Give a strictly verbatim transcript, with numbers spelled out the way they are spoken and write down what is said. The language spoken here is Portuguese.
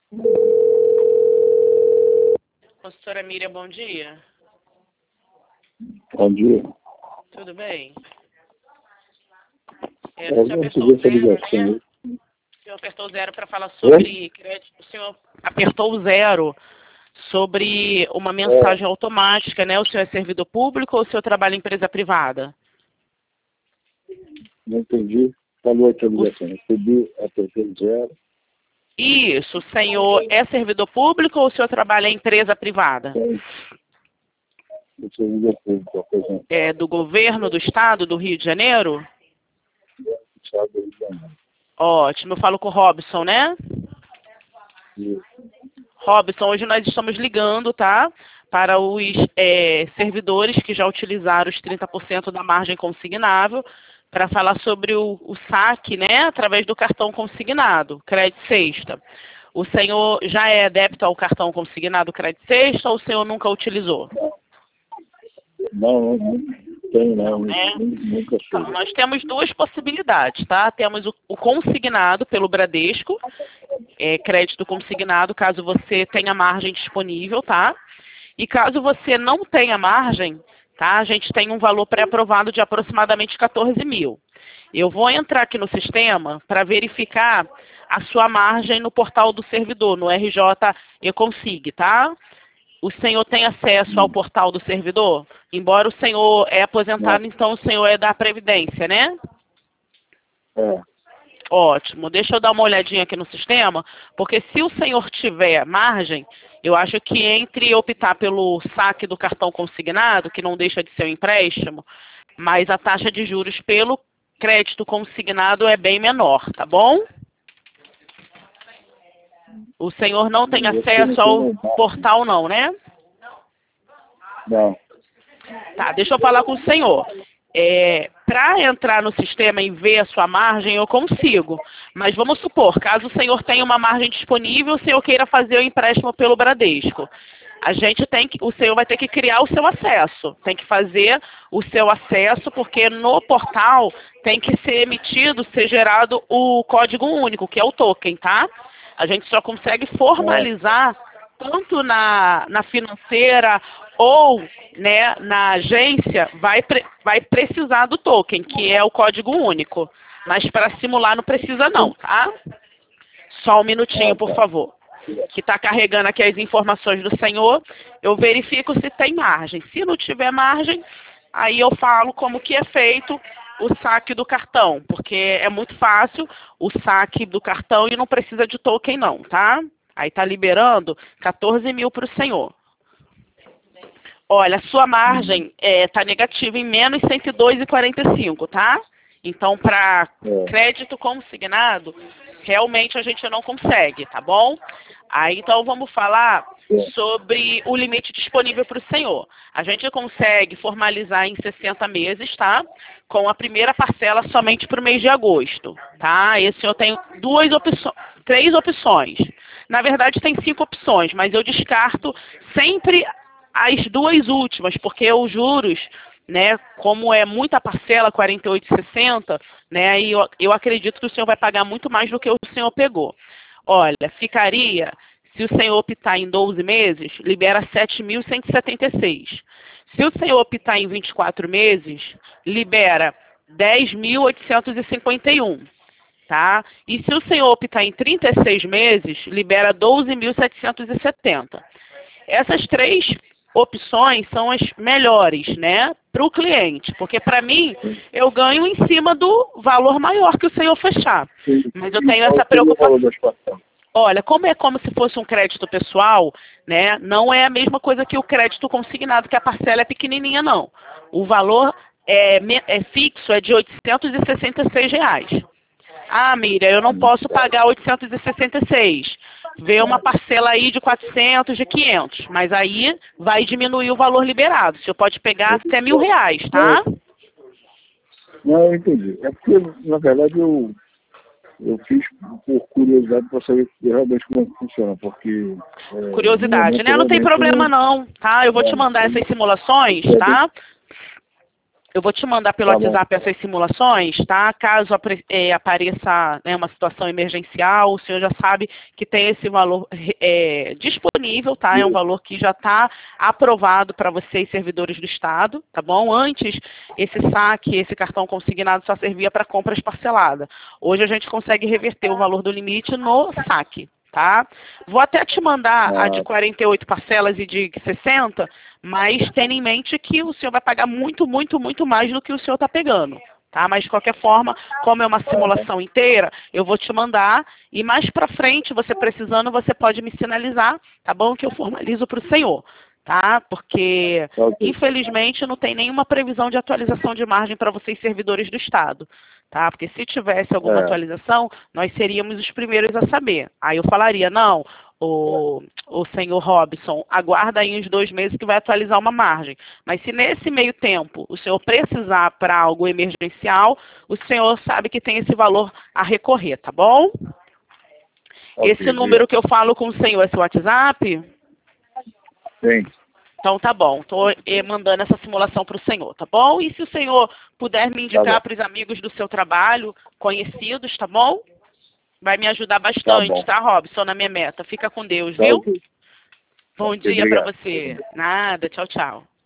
Consultora Miriam, bom dia. Bom dia. Tudo bem? É, Eu o senhor não apertou recebi essa zero, ligação. né? O senhor apertou zero para falar sobre crédito. O senhor apertou o zero sobre uma mensagem automática, né? O senhor é servidor público ou o senhor trabalha em empresa privada? Não entendi. Falou aqui a ligação. Recebi, apertei zero. Isso, o senhor é servidor público ou o senhor trabalha em empresa privada? Tem. Eu sou líder público, apresentado. É do governo do estado do Rio de Janeiro? Estado do Rio de Janeiro. Ótimo, eu falo com o Robson, né? Isso. Robson, hoje nós estamos ligando, tá? Para os é, servidores que já utilizaram os trinta por cento da margem consignável, para falar sobre o, o saque, né? Através do cartão consignado, crédito sexta. O senhor já é adepto ao cartão consignado crédito sexta ou o senhor nunca utilizou? Não, não, não tem, não. É. Nunca Então, soube. nós temos duas possibilidades, tá? Temos o, o consignado pelo Bradesco, é, crédito consignado, caso você tenha margem disponível, tá? E caso você não tenha margem, tá? A gente tem um valor pré-aprovado de aproximadamente quatorze mil. Eu vou entrar aqui no sistema para verificar a sua margem no portal do servidor, no R J E-Consig, tá? O senhor tem acesso ao portal do servidor? Embora o senhor é aposentado, Não. então o senhor é da Previdência, né? É. Ótimo. Deixa eu dar uma olhadinha aqui no sistema, porque se o senhor tiver margem, eu acho que entre optar pelo saque do cartão consignado, que não deixa de ser um empréstimo, mas a taxa de juros pelo crédito consignado é bem menor, tá bom? O senhor não tem acesso ao portal não, né? Não. Tá, deixa eu falar com o senhor. É, para entrar no sistema e ver a sua margem, eu consigo. Mas vamos supor, caso o senhor tenha uma margem disponível, o senhor queira fazer o empréstimo pelo Bradesco. A gente tem que, o senhor vai ter que criar o seu acesso. Tem que fazer o seu acesso, porque no portal tem que ser emitido, ser gerado o código único, que é o token, tá? A gente só consegue formalizar tanto na, na financeira ou, né, na agência, vai, pre, vai precisar do token, que é o código único. Mas para simular não precisa não, tá? Só um minutinho, por favor. Que está carregando aqui as informações do senhor. Eu verifico se tem margem. Se não tiver margem, aí eu falo como que é feito o saque do cartão. Porque é muito fácil o saque do cartão e não precisa de token não, tá? Aí está liberando quatorze mil para o senhor. Olha, a sua margem está é, negativa em menos cento e dois vírgula quarenta e cinco, tá? Então, para crédito consignado, realmente a gente não consegue, tá bom? Aí, então, vamos falar sobre o limite disponível para o senhor. A gente consegue formalizar em sessenta meses, tá? Com a primeira parcela somente para o mês de agosto, tá? Esse eu tenho duas opções, três opções. Na verdade, tem cinco opções, mas eu descarto sempre as duas últimas, porque os juros, né, como é muita parcela, quarenta e oito vírgula sessenta, né, e eu, eu acredito que o senhor vai pagar muito mais do que o senhor pegou. Olha, ficaria, se o senhor optar em doze meses, libera sete mil cento e setenta e seis. Se o senhor optar em vinte e quatro meses, libera dez mil oitocentos e cinquenta e um. Tá? E se o senhor optar em trinta e seis meses, libera doze mil setecentos e setenta. Essas três opções são as melhores, né, para o cliente, porque para mim eu ganho em cima do valor maior que o senhor fechar. Mas eu tenho essa preocupação. Olha, como é como se fosse um crédito pessoal, né, não é a mesma coisa que o crédito consignado, que a parcela é pequenininha, não. O valor é, é fixo, é de oitocentos e sessenta e seis reais. Ah, Miriam, eu não posso pagar oitocentos e sessenta e seis. Vê uma parcela aí de quatrocentos, de quinhentos. Mas aí vai diminuir o valor liberado. O senhor pode pegar até mil reais, tá? Não, eu entendi. É porque, na verdade, eu, eu fiz por curiosidade para saber realmente como é que funciona. Porque, é, curiosidade, né? Não tem problema não, tá? Eu vou te mandar essas simulações, tá? Eu vou te mandar pelo Tá bom. WhatsApp essas simulações, tá? Caso apre- é, apareça, né, uma situação emergencial, o senhor já sabe que tem esse valor é, disponível, tá? É um valor que já está aprovado para vocês, servidores do Estado, tá bom? Antes, esse saque, esse cartão consignado só servia para compras parceladas. Hoje a gente consegue reverter o valor do limite no saque. Tá? Vou até te mandar a de Ah, quarenta e oito parcelas e de sessenta, mas tenha em mente que o senhor vai pagar muito, muito, muito mais do que o senhor está pegando. Tá? Mas de qualquer forma, como é uma simulação inteira, eu vou te mandar e mais para frente, você precisando, você pode me sinalizar, tá bom? Que eu formalizo para o senhor. Tá? Porque, ok. infelizmente, não tem nenhuma previsão de atualização de margem para vocês, servidores do Estado. Tá? Porque se tivesse alguma É, atualização, nós seríamos os primeiros a saber. Aí eu falaria, não, o, o senhor Robson, aguarda aí uns dois meses que vai atualizar uma margem. Mas se nesse meio tempo o senhor precisar para algo emergencial, o senhor sabe que tem esse valor a recorrer, tá bom? ok, Esse número obrigado. que eu falo com o senhor é seu WhatsApp? Sim, Então tá bom, estou mandando essa simulação para o senhor, tá bom? E se o senhor puder me tá bom. indicar para os amigos do seu trabalho, conhecidos, tá bom? Vai me ajudar Tá bastante, bom. tá, Robson, na minha meta. Fica com Deus, Tá viu? ok. Bom Ok, dia para obrigado. você. Nada, tchau, tchau.